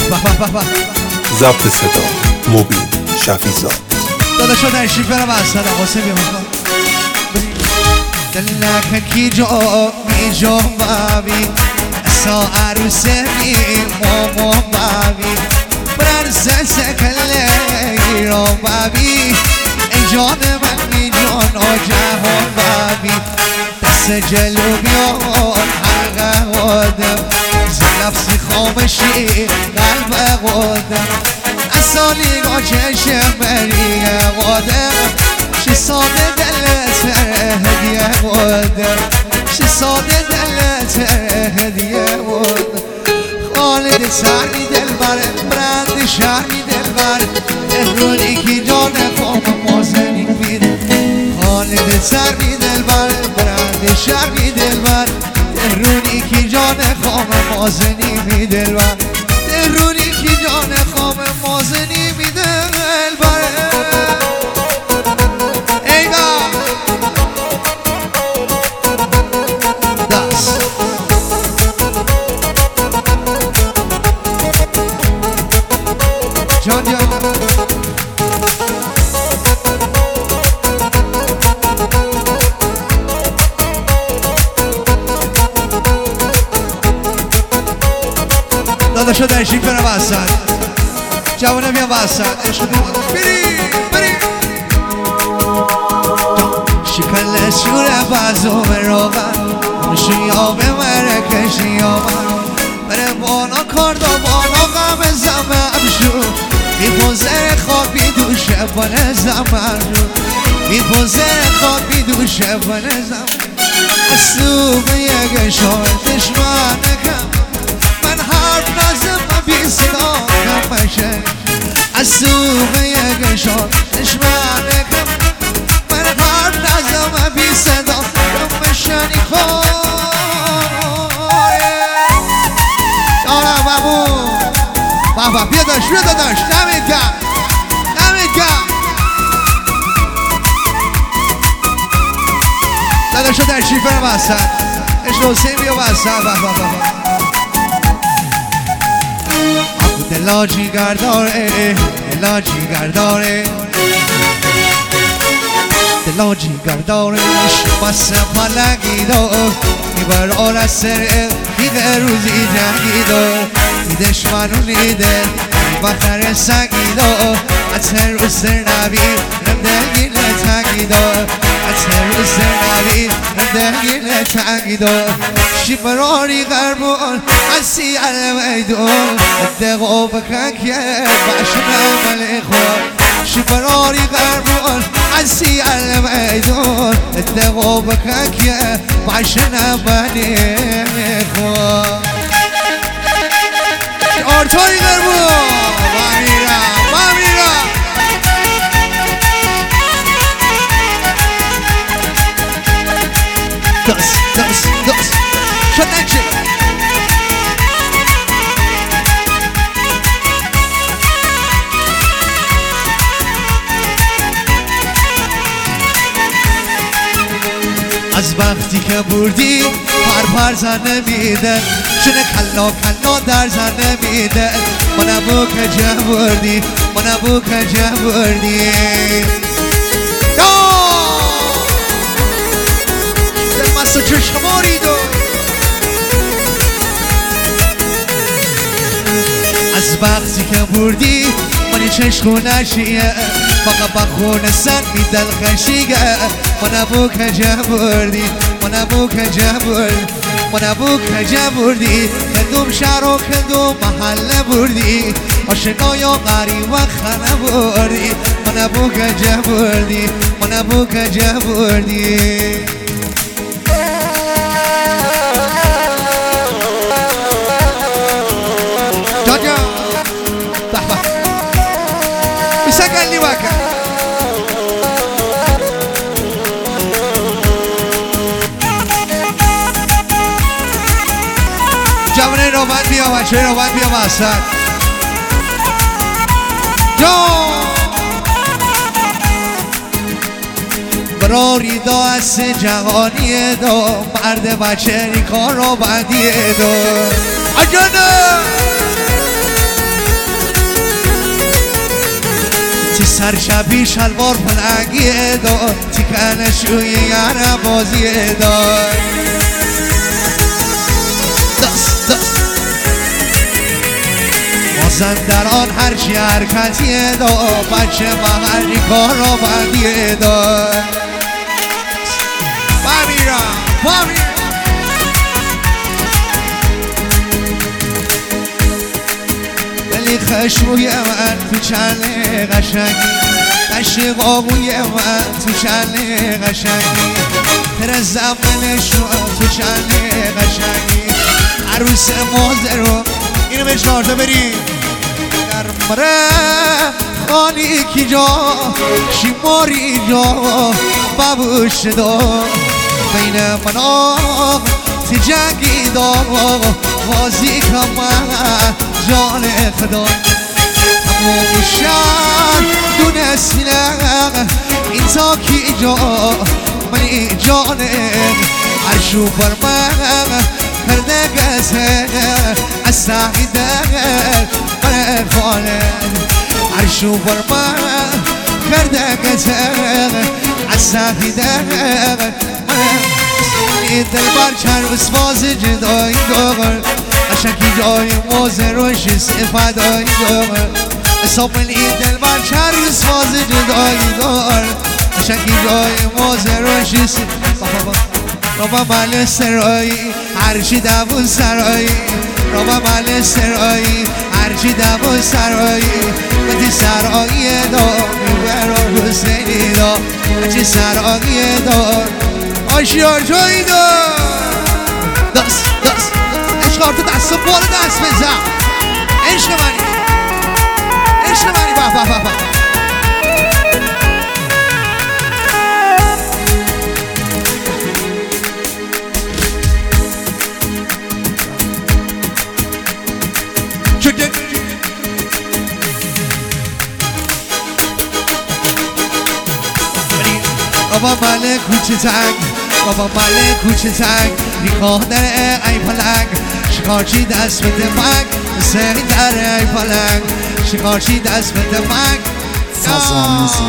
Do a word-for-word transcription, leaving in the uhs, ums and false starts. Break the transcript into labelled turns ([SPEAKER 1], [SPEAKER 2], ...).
[SPEAKER 1] ضبط صدا مبین شفیزاد
[SPEAKER 2] داداشو در شیفر بستن آقاسه بیمون دلک کی جو می جو بابی سا عروسه می مامو بابی بررسه سکله ایرو بابی ای جان من می جان و جهان بابی دست جلو بیان حلقه قدم زلفسی خامشی قلب قدم اصالی گا چشم بریه قدم شی ساده دلت هدیه قدم شی ساده دلت هدیه قدم خالد سعی دل بر برند شهری دل بر تهرونی کی جان قوم مازنی میده خالد سعی دل بر برند شهری دل بر تهرونی کی جان قوم مازنی میده بر تهرونی کی جان قوم مازنی میده بر اینا دست جان جان داداشو در شیفر بستن جوانه بیان بستن عشق بری بری شکل شوره بازوم روغن شیاب مرکش یابن بره بانا کاردا بانا غم زمن شو میپوزه خواب بیدوشه بانه زمن شو میپوزه خواب بیدوشه بانه زمن اصلو به یک شاید دشمنکم من حرف نازم و بی صدا کم بشه اصلو به یک شاید دشمنکم من حرف نازم و بی صدا کم بشه نیخواه دارم بابو بابا بیا داشت بیا داشت نمید کم نمید کم داداشو در شیفر بستن عشق حسین بیا بستن بابا بابا آخو دلا جیگر داره دلا جیگر داره دلا جیگر داره بس پلنگی دار میبر آر سر دیگه روزی جنگی دار دیدش منو نیده بخر سنگی دار اتر رو سر نبی رم دلگی لتنگی دار اتر رو سر نبی رم دلگی لتنگی دار شیفراری غربان حسی علم ایدون ادقو بکن که باشن عمل خوار شیفراری غربان حسی علم ایدون ادقو بکن که باشن عمل خوار آرتوی غربان ما میرم ما میرم دست دست دست شد نکشه از وقتی که بردی پر پر زنه میده چونه کلا کلا در زنه میده من ابو کجا بردی من ابو کجا بردی دل مست و چشماری دو از وقتی که بردی منی چشمو نشیه فقط بخونه سن می دل خشیگه من ابو کجا بردی من ابو کجا بردی من ابو کجا بردی کدوم شهر و کدوم محله بردی آشنا یا غریب و خانه بردی من ابو کجا بردی من ابو کجا بردی جاجا بحبه بسکن لیواکن جوانه روبند بیا بچه روبند بیا بستن جان براری دا از جهانی دا مرد بچه ریکان رو بندی دا اجانه تی سرچپی شلوار پلنگی دار تی کنشوی یعنی بازی دار دست دست مازندران هرچی حرکتی دار بچه محلی کار را بندی دار بمیرم بمیرم دلی خشموی من تو چند قشنگی قشق آقوی من تو چند قشنگی تر زمن شما تو چند قشنگی عروس موزه رو اینو به چارتا بریم در مره خالی کی جا شیماری جا بابوش دا بین منا تی جنگی دا بازی کمان جان خدا تمام شهر دونست میلم این تا کی جا منی جانه هر شو بر من کرده گزه از سعیده من فانه هر شو بر من کرده گزه از سعیده من این دل بر چند اسواز جدایی دار اشکی جای موزه روش استفادایی دار حساب این دل بر چند اسواز جدایی دار اشکی جای موزه روش استفادایی رابا مال سرایی هرچی دبون سرایی رابا مال سرایی هرچی دبون سرایی بتی سرایی دار میبرا حسینی دار بتی سرایی دار آشیار جایی دار دست دست عشق تو دست و بال دست بزن عشق منی عشق منی بح بح بح بح بابا مال کوچه تنگ بابا مال کوچه تنگ نگاه در ای پلنگ شکارچی دست بده منگ سری در ای پلنگ شکارچی دست بده منگ